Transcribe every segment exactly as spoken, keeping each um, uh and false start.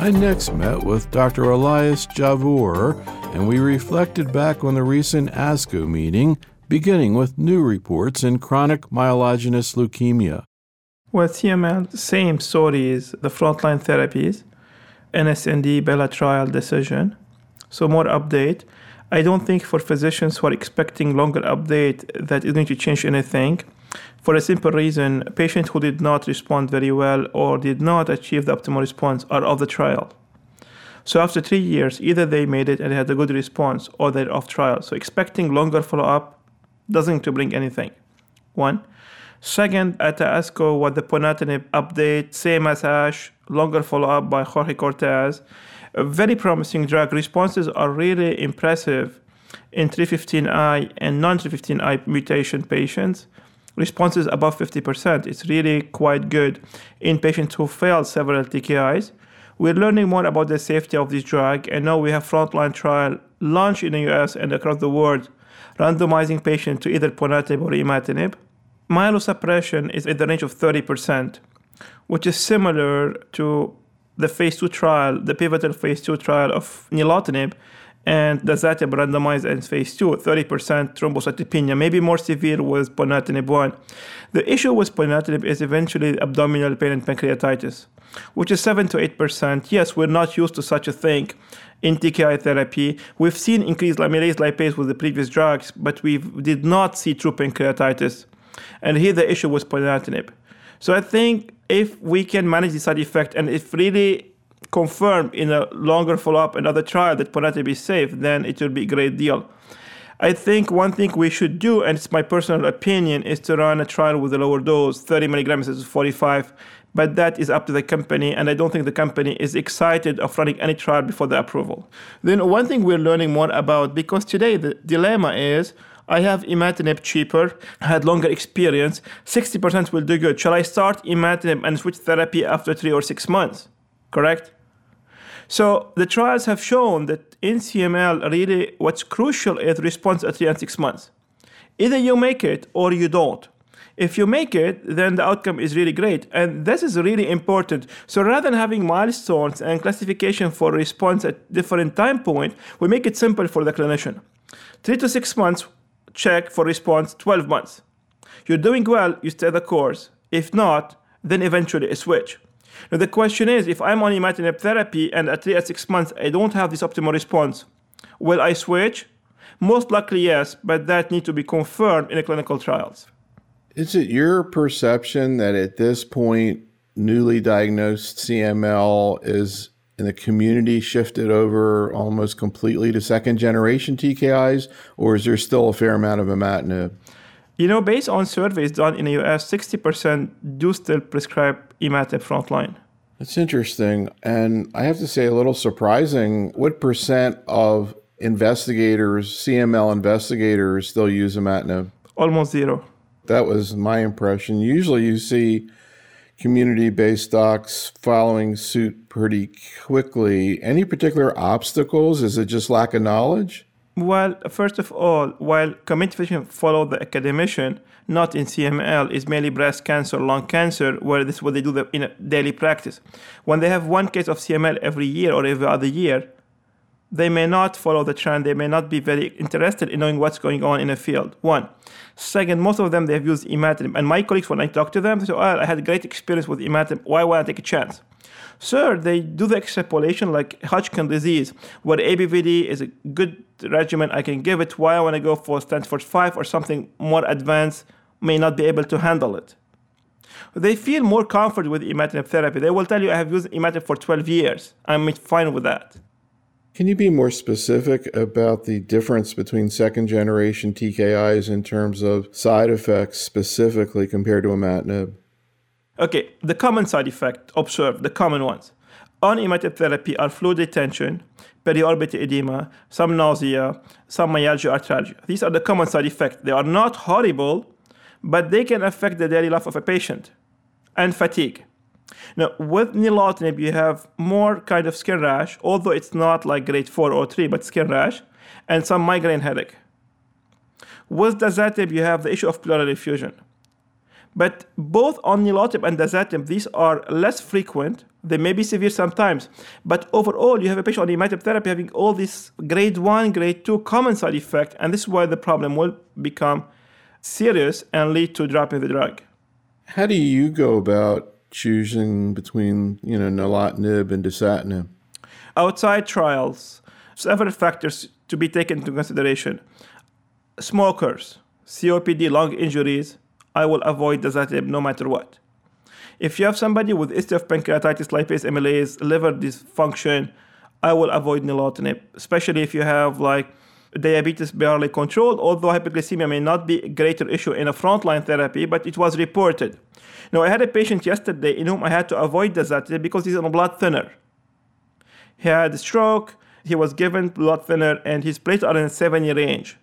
I next met with Doctor Elias Javour, and we reflected back on the recent ASCO meeting, beginning with new reports in chronic myelogenous leukemia. With C M L, same stories, the frontline therapies, N S N D, BELA trial decision. So more update. I don't think for physicians who are expecting longer update that is going to change anything. For a simple reason, patients who did not respond very well or did not achieve the optimal response are off the trial. So after three years, either they made it and had a good response or they're off trial. So expecting longer follow-up doesn't to bring anything. One. Second, at the ASCO, what the ponatinib update, same as ASH, longer follow-up by Jorge Cortez. A very promising drug. Responses are really impressive in three fifteen I and non three fifteen I mutation patients. Responses above fifty percent. It's really quite good in patients who failed several T K Is. We're learning more about the safety of this drug, and now we have frontline trial launched in the U S and across the world, randomizing patients to either ponatinib or imatinib. Myelosuppression is in the range of thirty percent, which is similar to the phase two trial, the pivotal phase two trial of nilotinib, and dasatinib randomized in phase two, thirty percent thrombocytopenia, maybe more severe with ponatinib one. The issue with ponatinib is eventually abdominal pain and pancreatitis, which is seven to eight percent. Yes, we're not used to such a thing in T K I therapy. We've seen increased amylase lipase with the previous drugs, but we did not see true pancreatitis. And here the issue was ponatinib. So I think if we can manage the side effect and if really confirmed in a longer follow-up another trial that ponatinib is safe, then it will be a great deal. I think one thing we should do, and it's my personal opinion, is to run a trial with a lower dose, thirty milligrams instead of forty-five, but that is up to the company, and I don't think the company is excited of running any trial before the approval. Then one thing we're learning more about, because today the dilemma is, I have imatinib cheaper, had longer experience, sixty percent will do good. Shall I start imatinib and switch therapy after three or six months? Correct? So the trials have shown that in C M L, really what's crucial is response at three and six months. Either you make it or you don't. If you make it, then the outcome is really great. And this is really important. So rather than having milestones and classification for response at different time points, we make it simple for the clinician. Three to six months, check for response, twelve months. You're doing well, you stay the course. If not, then eventually a switch. Now the question is, if I'm on imatinib therapy and at three or six months I don't have this optimal response, will I switch? Most likely yes, but that needs to be confirmed in the clinical trials. Is it your perception that at this point, newly diagnosed C M L is in the community shifted over almost completely to second generation T K Is, or is there still a fair amount of imatinib? You know, based on surveys done in the U S, sixty percent do still prescribe imatinib frontline. That's interesting. And I have to say, a little surprising. What percent of investigators, C M L investigators, still use imatinib? Almost zero. That was my impression. Usually you see community-based docs following suit pretty quickly. Any particular obstacles? Is it just lack of knowledge? Well, first of all, while community physicians follow the academician, not in C M L, is mainly breast cancer, lung cancer, where this is what they do in a daily practice. When they have one case of C M L every year or every other year, they may not follow the trend. They may not be very interested in knowing what's going on in a field. One. Second, most of them, they have used imatinib. And my colleagues, when I talk to them, they say, oh, I had a great experience with imatinib. Why would I take a chance? Third, they do the extrapolation like Hodgkin disease, where A B V D is a good regimen. I can give it. Why I want to go for Stanford five or something more advanced, may not be able to handle it. They feel more comfort with imatinib therapy. They will tell you, I have used imatinib for twelve years. I'm fine with that. Can you be more specific about the difference between second-generation T K Is in terms of side effects specifically compared to imatinib? Okay, the common side effect observed, the common ones. On imatinib therapy are fluid retention, periorbital edema, some nausea, some myalgia, arthralgia. These are the common side effects. They are not horrible, but they can affect the daily life of a patient, and fatigue. Now, with nilotinib, you have more kind of skin rash, although it's not like grade four or three, but skin rash, and some migraine headache. With dasatinib, you have the issue of pleural effusion. But both on nilotinib and dasatinib, these are less frequent. They may be severe sometimes. But overall, you have a patient on imatinib therapy having all these grade one, grade two common side effects. And this is why the problem will become serious and lead to dropping the drug. How do you go about choosing between, you know, nilotinib and dasatinib? Outside trials, several factors to be taken into consideration. Smokers, C O P D, lung injuries, I will avoid dasatinib no matter what. If you have somebody with history of pancreatitis, lipase amylase, liver dysfunction, I will avoid nilotinib, especially if you have like diabetes barely controlled, although hyperglycemia may not be a greater issue in a frontline therapy, but it was reported. Now, I had a patient yesterday in whom I had to avoid dasatinib because he's on a blood thinner. He had a stroke, he was given blood thinner, and his platelets are in a seven-year range.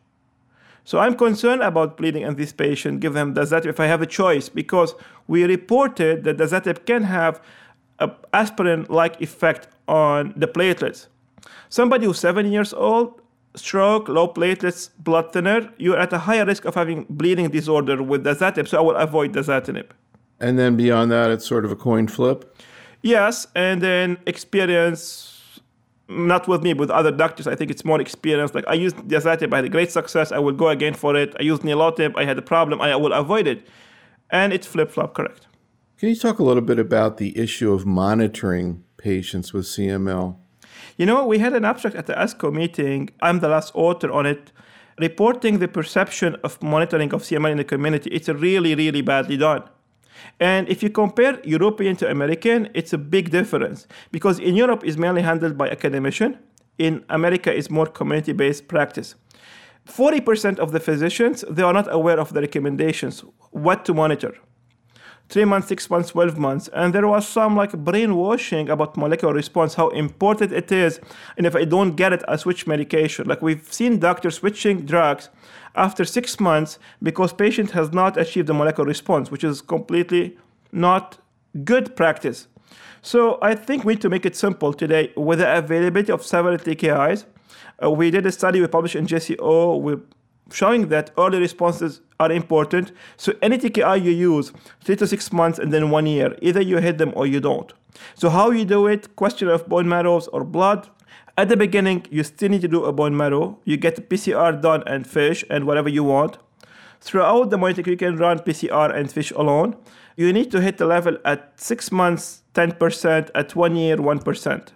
So I'm concerned about bleeding in this patient, give them dasatinib if I have a choice, because we reported that dasatinib can have an aspirin-like effect on the platelets. Somebody who's seven years old, stroke, low platelets, blood thinner, you're at a higher risk of having bleeding disorder with dasatinib, so I will avoid dasatinib. And then beyond that, it's sort of a coin flip? Yes, and then experience, not with me, but with other doctors, I think it's more experience. Like I used dasatinib, I had a great success, I will go again for it. I used nilotinib, I had a problem, I will avoid it. And it's flip-flop, correct. Can you talk a little bit about the issue of monitoring patients with C M L? You know, we had an abstract at the ASCO meeting, I'm the last author on it, reporting the perception of monitoring of C M L in the community. It's really, really badly done. And if you compare European to American, it's a big difference because in Europe it's mainly handled by academician. In America, it's more community-based practice. forty percent of the physicians, they are not aware of the recommendations, what to monitor. Three months, six months, twelve months. And there was some like brainwashing about molecular response, how important it is. And if I don't get it, I switch medication. Like we've seen doctors switching drugs after six months because patient has not achieved the molecular response, which is completely not good practice. So I think we need to make it simple today with the availability of several T K Is. Uh, we did a study we published in J C O. We're showing that early responses are important. So any T K I you use, three to six months and then one year, either you hit them or you don't. So how you do it, question of bone marrows or blood. At the beginning, you still need to do a bone marrow. You get P C R done and FISH and whatever you want. Throughout the monitoring, you can run P C R and FISH alone. You need to hit the level at six months, ten percent, at one year, one percent.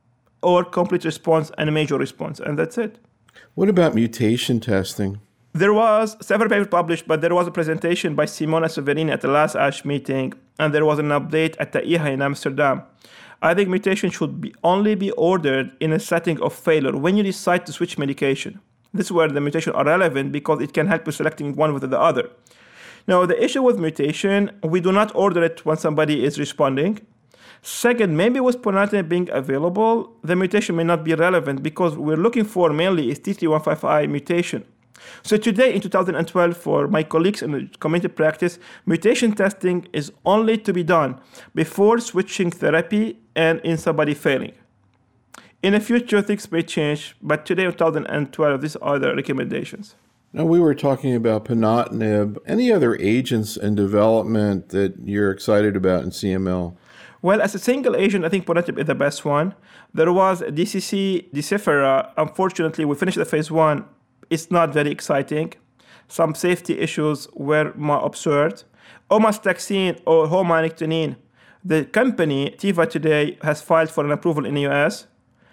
Or complete response and a major response, and that's it. What about mutation testing? There was several papers published, but there was a presentation by Simona Severini at the last ASH meeting, and there was an update at the I H A in Amsterdam. I think mutation should be only be ordered in a setting of failure when you decide to switch medication. This is where the mutations are relevant because it can help you selecting one with the other. Now, the issue with mutation, we do not order it when somebody is responding. Second, maybe with ponatinib being available, the mutation may not be relevant because we're looking for mainly is T three one five I mutation. So today in two thousand twelve, for my colleagues in the community practice, mutation testing is only to be done before switching therapy and in somebody failing. In the future, things may change, but today in two thousand twelve, these are the recommendations. Now, we were talking about ponatinib. Any other agents in development that you're excited about in C M L? Well, as a single agent, I think ponatinib is the best one. There was D C C, Deciphera. Unfortunately, we finished the phase one. It's not very exciting. Some safety issues were more observed. Omastaxine or homanictinine, the company, Teva today, has filed for an approval in the U S.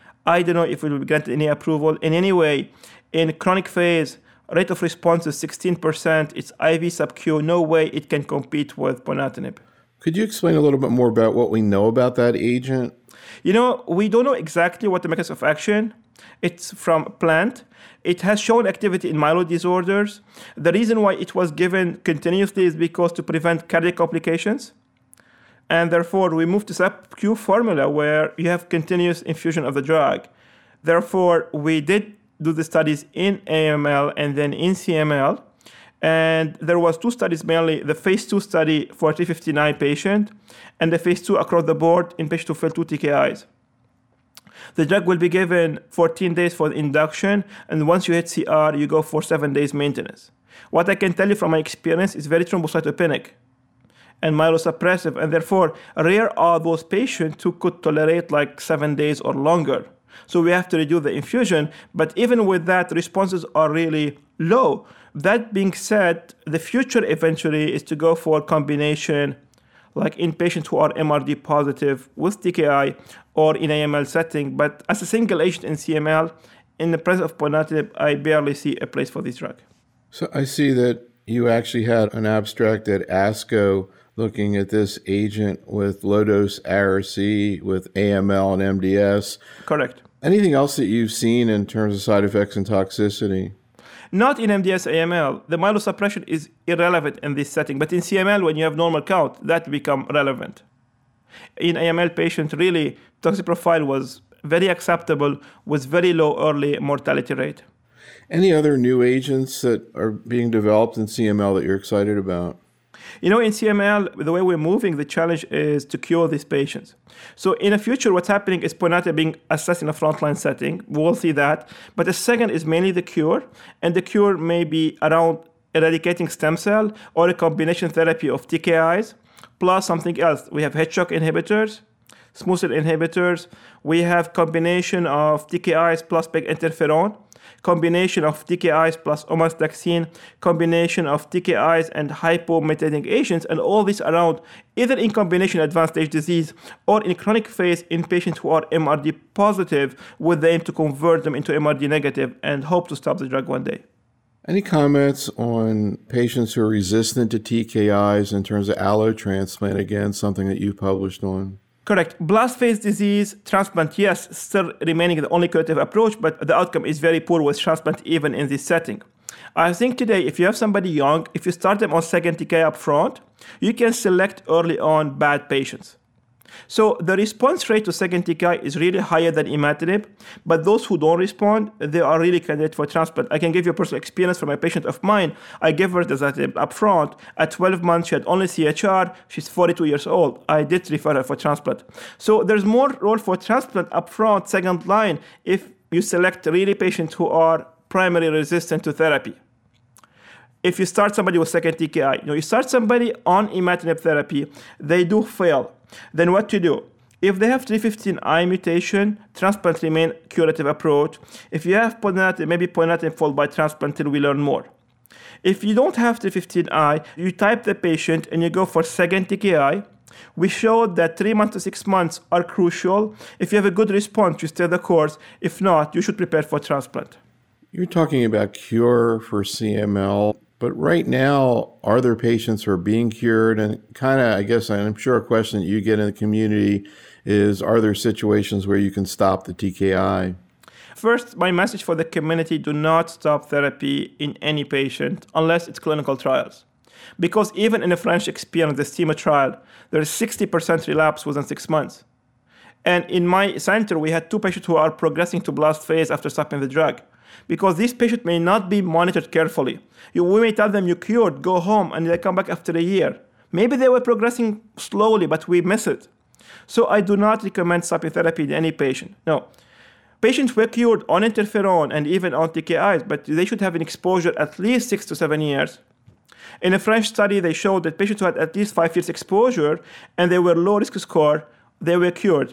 I don't know if it will be granted any approval. In any way, in chronic phase, rate of response is sixteen percent. It's I V sub-Q. No way it can compete with ponatinib. Could you explain a little bit more about what we know about that agent? You know, we don't know exactly what the mechanism of action. It's from a plant. It has shown activity in myeloid disorders. The reason why it was given continuously is because to prevent cardiac complications. And therefore, we moved to sub-Q formula where you have continuous infusion of the drug. Therefore, we did do the studies in A M L and then in C M L. And there was two studies mainly, the phase two study for three fifty-nine patient and the phase two across the board in patients who failed two T K Is. The drug will be given fourteen days for the induction, and once you hit C R, you go for seven days maintenance. What I can tell you from my experience is very thrombocytopenic. and myelosuppressive, and therefore rare are those patients who could tolerate like seven days or longer. So we have to reduce the infusion, but even with that, responses are really low. That being said, the future eventually is to go for combination, like in patients who are M R D positive with T K I or in A M L setting. But as a single agent in C M L, in the presence of ponatinib, I barely see a place for this drug. So I see that you actually had an abstract at ASCO looking at this agent with low-dose A R C, with A M L and M D S. Correct. Anything else that you've seen in terms of side effects and toxicity? Not in M D S A M L. The myelosuppression is irrelevant in this setting. But in C M L, when you have normal count, that become relevant. In A M L patients, really, toxic profile was very acceptable with very low early mortality rate. Any other new agents that are being developed in C M L that you're excited about? You know, in C M L, the way we're moving, the challenge is to cure these patients. So in the future, what's happening is ponatinib being assessed in a frontline setting. We'll see that. But the second is mainly the cure. And the cure may be around eradicating stem cell or a combination therapy of T K Is plus something else. We have H-shock inhibitors, smooth cell inhibitors. We have combination of T K Is plus PEG interferon, combination of T K Is plus omastaxine, combination of T K Is and hypometating agents, and all this around either in combination advanced stage disease or in chronic phase in patients who are M R D positive with the aim to convert them into M R D negative and hope to stop the drug one day. Any comments on patients who are resistant to T K Is in terms of allotransplant? Again, something that you published on. Correct. Blast phase disease, transplant, yes, still remaining the only curative approach, but the outcome is very poor with transplant even in this setting. I think today, if you have somebody young, if you start them on second T K I up front, you can select early on bad patients. So the response rate to second T K I is really higher than imatinib, but those who don't respond, they are really candidate for transplant. I can give you a personal experience from a patient of mine. I gave her dasatinib up front. At twelve months, she had only C H R. She's forty-two years old. I did refer her for transplant. So there's more role for transplant up front, second line, if you select really patients who are primarily resistant to therapy. If you start somebody with second T K I, you know, you start somebody on imatinib therapy, they do fail. Then what to do? If they have three fifteen I mutation, transplant remain curative approach. If you have ponatinib, maybe ponatinib followed by transplant till we learn more. If you don't have three fifteen I, you type the patient and you go for second T K I. We showed that three months to six months are crucial. If you have a good response, you stay the course. If not, you should prepare for transplant. You're talking about cure for C M L. But right now, are there patients who are being cured? And kind of, I guess, I'm sure a question that you get in the community is, are there situations where you can stop the T K I? First, my message for the community, do not stop therapy in any patient unless it's clinical trials. Because even in a French experience, the STIMA trial, there is sixty percent relapse within six months. And in my center, we had two patients who are progressing to blast phase after stopping the drug. Because these patients may not be monitored carefully. You, we may tell them you cured, go home, and they come back after a year. Maybe they were progressing slowly, but we miss it. So I do not recommend stopping therapy in any patient. No. Patients were cured on interferon and even on T K Is, but they should have an exposure at least six to seven years. In a French study, they showed that patients who had at least five years exposure and they were low risk score, they were cured.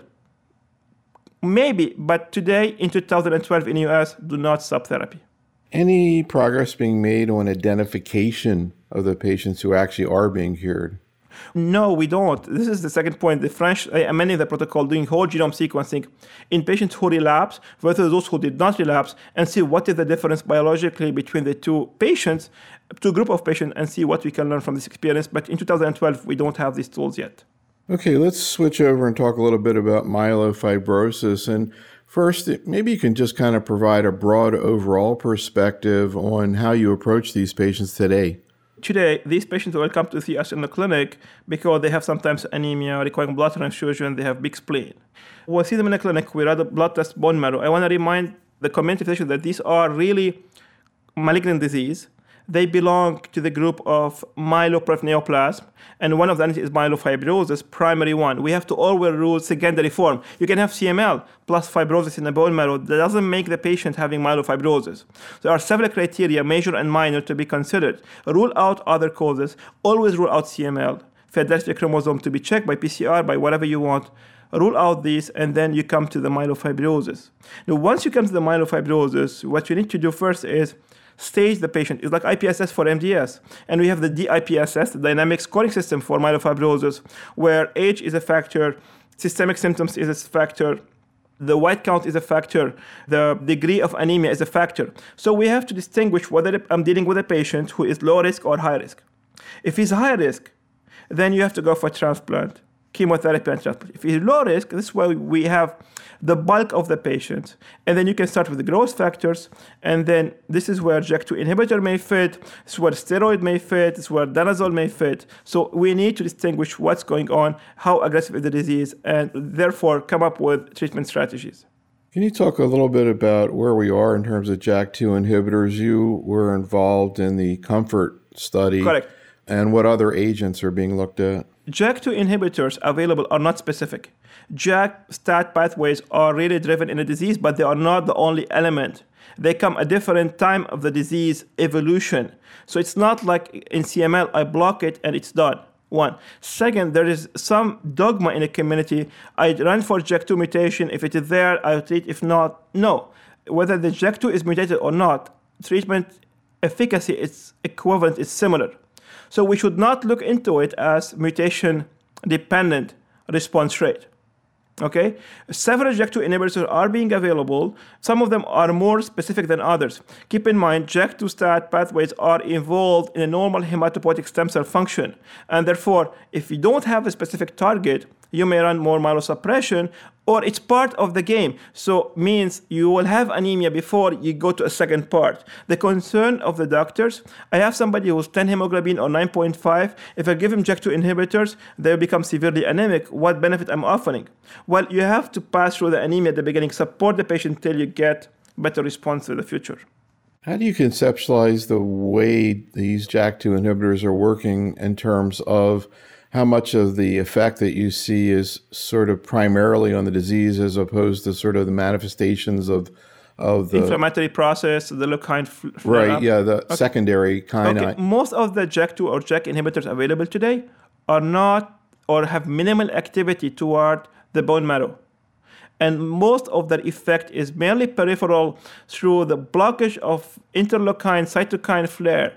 Maybe, but today in two thousand twelve in the U S, do not stop therapy. Any progress being made on identification of the patients who actually are being cured? No, we don't. This is the second point. The French are amending the protocol, doing whole genome sequencing in patients who relapse versus those who did not relapse, and see what is the difference biologically between the two patients, two group of patients, and see what we can learn from this experience. But in two thousand twelve, we don't have these tools yet. Okay, let's switch over and talk a little bit about myelofibrosis. And first, maybe you can just kind of provide a broad overall perspective on how you approach these patients today. Today, these patients will come to see us in the clinic because they have sometimes anemia, requiring blood transfusion, they have big spleen. We'll see them in the clinic, we run a blood test bone marrow. I want to remind the community physicians that these are really malignant disease. They belong to the group of myeloproliferative neoplasm, and one of them is myelofibrosis, primary one. We have to always rule secondary form. You can have C M L plus fibrosis in the bone marrow. That doesn't make the patient having myelofibrosis. There are several criteria, major and minor, to be considered. Rule out other causes. Always rule out C M L. Philadelphia chromosome to be checked by P C R, by whatever you want. Rule out these, and then you come to the myelofibrosis. Now, once you come to the myelofibrosis, what you need to do first is stage the patient. It's like I P S S for M D S. And we have the D I P S S, the dynamic scoring system for myelofibrosis, where age is a factor, systemic symptoms is a factor, the white count is a factor, the degree of anemia is a factor. So we have to distinguish whether I'm dealing with a patient who is low risk or high risk. If he's high risk, then you have to go for transplant, chemotherapy and transplant. If he's low risk, this is where we have the bulk of the patient. And then you can start with the growth factors. And then this is where J A K two inhibitor may fit. This is where steroid may fit. This is where danazol may fit. So we need to distinguish what's going on, how aggressive is the disease, and therefore come up with treatment strategies. Can you talk a little bit about where we are in terms of J A K two inhibitors? You were involved in the COMFORT study. Correct. And what other agents are being looked at? J A K two inhibitors available are not specific. J A K STAT pathways are really driven in a disease, but they are not the only element. They come at different time of the disease evolution. So it's not like in C M L, I block it and it's done. One. Second, there is some dogma in the community. I run for J A K two mutation. If it is there, I'll treat. If not, no. Whether the J A K two is mutated or not, treatment efficacy is equivalent, is similar. So we should not look into it as mutation-dependent response rate. Okay? Several J A K two inhibitors are being available. Some of them are more specific than others. Keep in mind, J A K two STAT pathways are involved in a normal hematopoietic stem cell function. And therefore, if you don't have a specific target, you may run more myelosuppression, or it's part of the game. So means you will have anemia before you go to a second part. The concern of the doctors, I have somebody who's ten hemoglobin or nine point five. If I give him J A K two inhibitors, they become severely anemic. What benefit I'm offering? Well, you have to pass through the anemia at the beginning, support the patient till you get better response in the future. How do you conceptualize the way these J A K two inhibitors are working in terms of how much of the effect that you see is sort of primarily on the disease as opposed to sort of the manifestations of of the inflammatory process, the leukine flare right, yeah, the okay. secondary kind okay. of. Most of the J A K two or J A K inhibitors available today are not or have minimal activity toward the bone marrow. And most of their effect is mainly peripheral through the blockage of interleukine cytokine flare,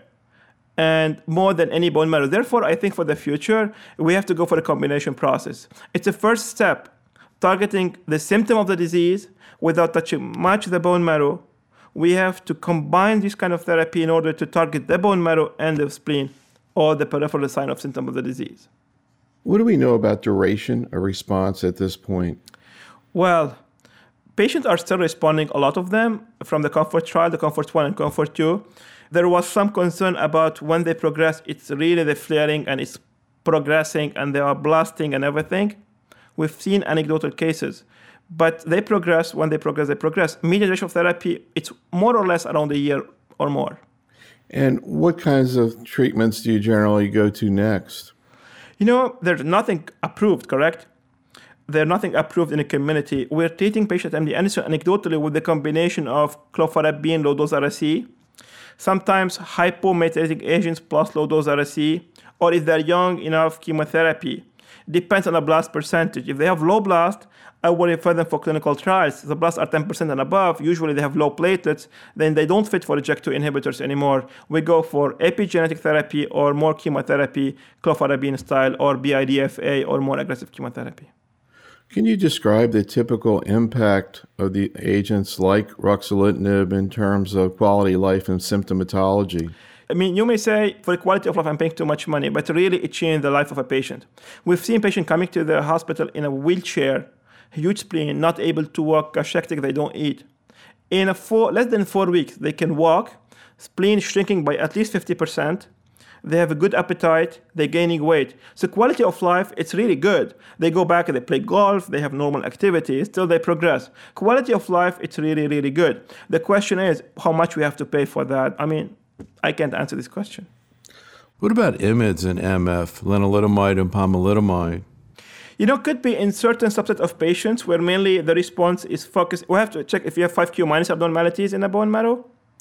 and more than any bone marrow. Therefore, I think for the future, we have to go for a combination process. It's a first step, targeting the symptom of the disease without touching much the bone marrow. We have to combine this kind of therapy in order to target the bone marrow and the spleen, or the peripheral sign of symptom of the disease. What do we know about duration of response at this point? Well, patients are still responding, a lot of them, from the COMFORT trial, the COMFORT one and COMFORT two. There was some concern about when they progress, it's really the flaring and it's progressing and they are blasting and everything. We've seen anecdotal cases, but they progress. When they progress, they progress. Median duration of therapy, it's more or less around a year or more. And what kinds of treatments do you generally go to next? You know, there's nothing approved, correct? There's nothing approved in the community. We're treating patients M D Anderson anecdotally with the combination of clofarabine, low-dose R S E, sometimes hypomethylating agents plus low-dose R S E, or if they're young enough, chemotherapy. Depends on the blast percentage. If they have low blast, I would refer them for clinical trials. If the blasts are ten percent and above, usually they have low platelets, then they don't fit for J A K two inhibitors anymore. We go for epigenetic therapy or more chemotherapy, clofarabine style, or B I D F A, or more aggressive chemotherapy. Can you describe the typical impact of the agents like ruxolitinib in terms of quality of life and symptomatology? I mean, you may say, for the quality of life, I'm paying too much money, but really it changed the life of a patient. We've seen patients coming to the hospital in a wheelchair, huge spleen, not able to walk, cachectic, they don't eat. In a four, less than four weeks, they can walk, spleen shrinking by at least fifty percent. They have a good appetite, they're gaining weight. So quality of life, it's really good. They go back and they play golf, they have normal activities, still they progress. Quality of life, it's really, really good. The question is how much we have to pay for that. I mean, I can't answer this question. What about I M I Ds and M F, lenalidomide and pomalidomide? You know, could be in certain subset of patients where mainly the response is focused. We have to check if you have five Q minus abnormalities in the bone marrow.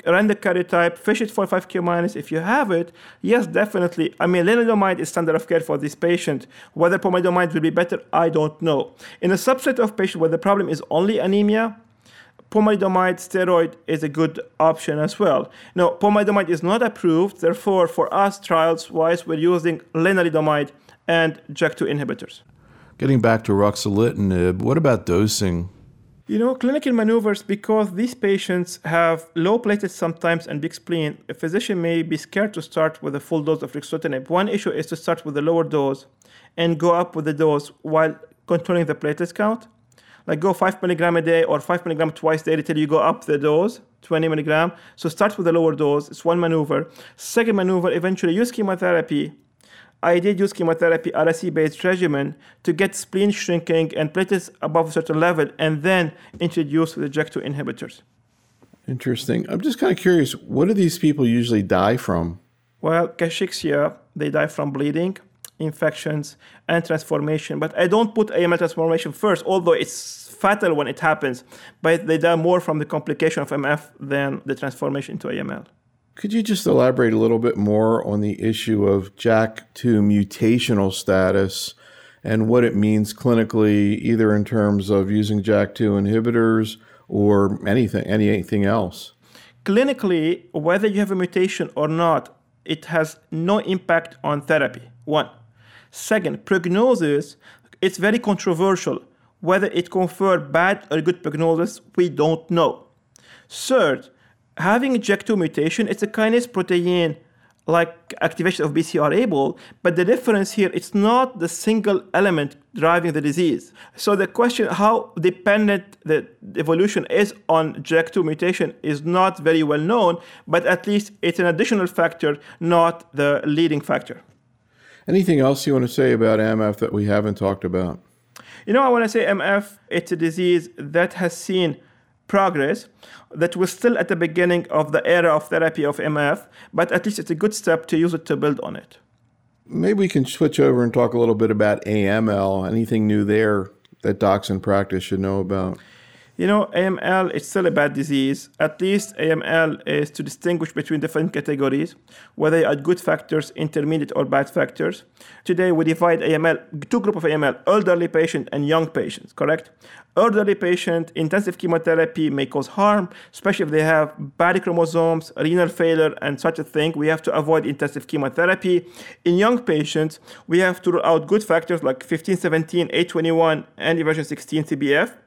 run the karyotype, fish it for five Q minus. If you have it, yes, definitely. I mean, lenalidomide is standard of care for this patient. Whether pomalidomide will be better, I don't know. In a subset of patients where the problem is only anemia, pomalidomide steroid is a good option as well. Now, pomalidomide is not approved. Therefore, for us, trials-wise, we're using lenalidomide and J A K two inhibitors. Getting back to ruxolitinib, what about dosing? You know, clinical maneuvers, because these patients have low platelets sometimes and big spleen, a physician may be scared to start with a full dose of ruxolitinib. One issue is to start with a lower dose and go up with the dose while controlling the platelets count. Like go five milligram a day or five milligram twice daily till you go up the dose, twenty milligram. So start with a lower dose. It's one maneuver. Second maneuver, eventually use chemotherapy. I did use chemotherapy, R S E-based regimen to get spleen shrinking and platelets above a certain level, and then introduce the J A K two inhibitors. Interesting. I'm just kind of curious, what do these people usually die from? Well, cachexia, they die from bleeding, infections, and transformation. But I don't put A M L transformation first, although it's fatal when it happens. But they die more from the complication of M F than the transformation into A M L. Could you just elaborate a little bit more on the issue of J A K two mutational status and what it means clinically, either in terms of using J A K two inhibitors or anything, anything else? Clinically, whether you have a mutation or not, it has no impact on therapy, one. Second, prognosis, it's very controversial. Whether it confers bad or good prognosis, we don't know. Third, having a J A K two mutation, it's a kinase protein like activation of B C R A B L, but the difference here, it's not the single element driving the disease. So the question how dependent the evolution is on J A K two mutation is not very well known, but at least it's an additional factor, not the leading factor. Anything else you want to say about M F that we haven't talked about? You know, I want to say M F, it's a disease that has seen progress, that we're still at the beginning of the era of therapy of M F, but at least it's a good step to use it to build on it. Maybe we can switch over and talk a little bit about A M L. Anything new there that docs in practice should know about? You know, A M L is still a bad disease. At least A M L is to distinguish between different categories, whether they are good factors, intermediate, or bad factors. Today, we divide A M L, two groups of A M L, elderly patient and young patients, correct? Elderly patient, intensive chemotherapy may cause harm, especially if they have bad chromosomes, renal failure, and such a thing. We have to avoid intensive chemotherapy. In young patients, we have to rule out good factors like fifteen seventeen, eight twenty-one, and eversion sixteen C B F.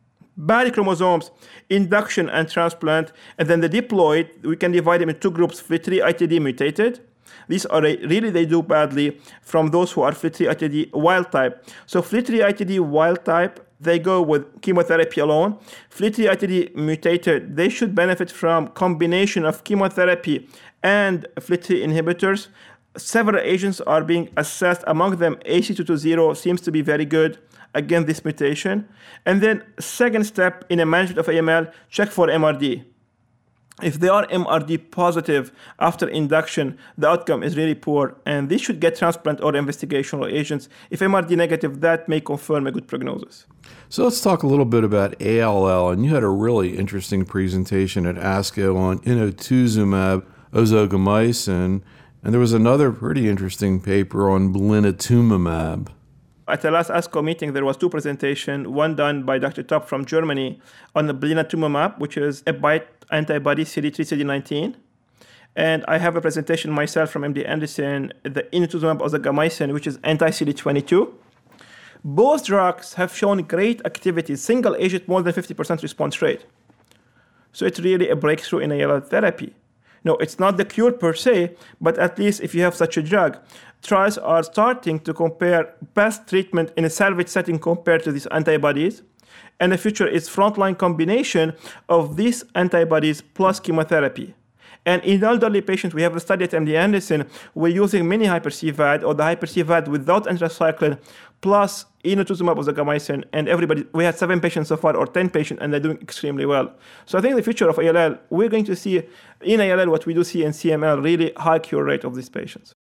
Bad chromosomes, induction and transplant, and then the diploid, we can divide them in two groups, F L three I T D mutated. These are really, they do badly from those who are F L three I T D wild type. So F L three I T D wild type, they go with chemotherapy alone. F L three I T D mutated, they should benefit from combination of chemotherapy and F L three inhibitors. Several agents are being assessed. Among them, A C two twenty seems to be very good against this mutation. And then second step in a management of A M L, check for M R D. If they are M R D positive after induction, the outcome is really poor, and they should get transplant or investigational agents. If M R D negative, that may confirm a good prognosis. So let's talk a little bit about A L L, and you had a really interesting presentation at ASCO on inotuzumab ozogamicin, and there was another pretty interesting paper on blinatumomab. At the last ASCO meeting, there was two presentations, one done by Doctor Top from Germany on the blinatumomab, which is a BiTE antibody C D three C D nineteen. And I have a presentation myself from M D Anderson, the inotuzumab ozogamicin, which is anti-C D twenty-two. Both drugs have shown great activity, single agent more than fifty percent response rate. So it's really a breakthrough in A L L therapy. No, it's not the cure per se, but at least if you have such a drug, trials are starting to compare best treatment in a salvage setting compared to these antibodies. And the future is frontline combination of these antibodies plus chemotherapy. And in elderly patients, we have a study at M D Anderson, we're using mini hyper-C V A D or the hyper-C V A D without anthracycline plus inotuzumab ozogamicin, and everybody, we had seven patients so far or ten patients, and they're doing extremely well. So I think the future of A L L, we're going to see in A L L what we do see in C M L, really high cure rate of these patients.